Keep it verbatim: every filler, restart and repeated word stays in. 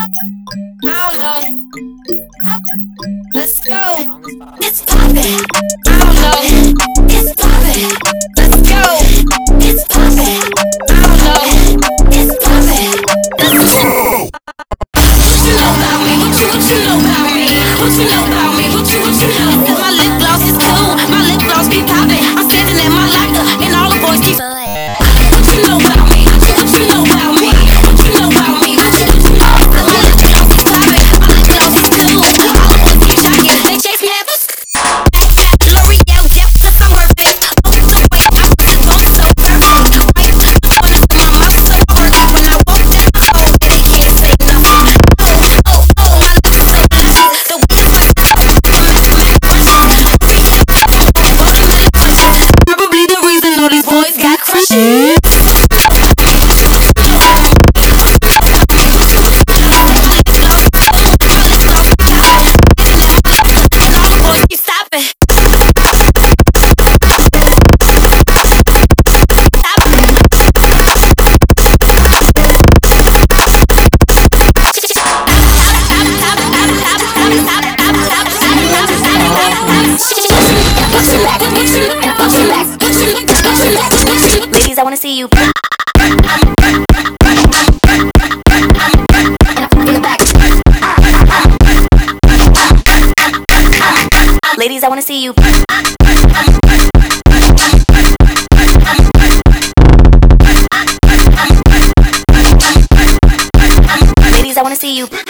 don't know. Let's go. It's poppin'. I don't know. It's poppin'. Let's go. It's poppin'. I don't know. It's poppin'. Let's go. What you know about me? What you, what you know about me? What you know about me? What you, what you know? Cause my lip gloss is cool. My lip gloss be poppin'. I'm standing at my locker and all the boys keep. What you know about me? What you, what you know about me? What you know about me? What you, what you know? Cause my lip gloss is poppin'. My lip gloss is cool. All the boys keep jockin'. They chase me at the L'Oreal gel cause I'm worth it. Hold the way up, both so perfect. Right, wanna see my mouth so worth it. When I walk down the hall, they can't say nothing. Oh, oh, oh, my lips so luscious. The way I touch the top, automatic crushes. Automatic crushes. Probably the reason all these boys got crushes. Ladies, I wanna see you. Ladies, I wanna see you. Ladies, I wanna see you.